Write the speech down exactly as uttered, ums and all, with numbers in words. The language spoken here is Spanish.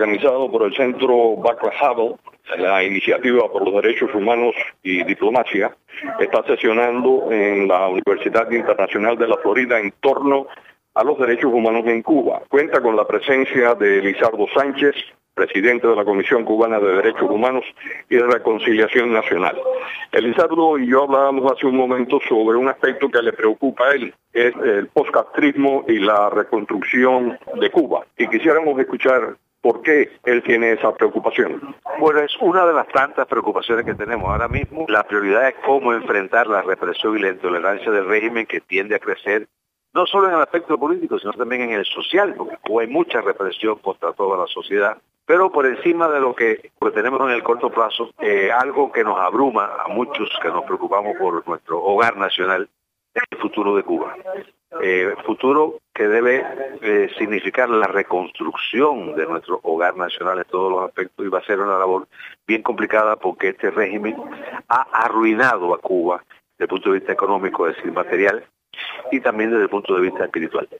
organizado por el Centro Václav Havel, la Iniciativa por los Derechos Humanos y Diplomacia, está sesionando en la Universidad Internacional de la Florida en torno a los derechos humanos en Cuba. Cuenta con la presencia de Lizardo Sánchez, presidente de la Comisión Cubana de Derechos Humanos y de Reconciliación Nacional. Lizardo y yo hablábamos hace un momento sobre un aspecto que le preocupa a él, es el postcastrismo y la reconstrucción de Cuba. Y quisiéramos escuchar por qué él tiene esa preocupación. Bueno, es una de las tantas preocupaciones que tenemos ahora mismo. La prioridad es cómo enfrentar la represión y la intolerancia del régimen que tiende a crecer, no solo en el aspecto político, sino también en el social, porque hay mucha represión contra toda la sociedad. Pero por encima de lo que tenemos en el corto plazo, eh, algo que nos abruma a muchos que nos preocupamos por nuestro hogar nacional, es el futuro de Cuba. Eh, futuro que debe eh, significar la reconstrucción de nuestro hogar nacional en todos los aspectos, y va a ser una labor bien complicada porque este régimen ha arruinado a Cuba desde el punto de vista económico, es decir, material, y también desde el punto de vista espiritual.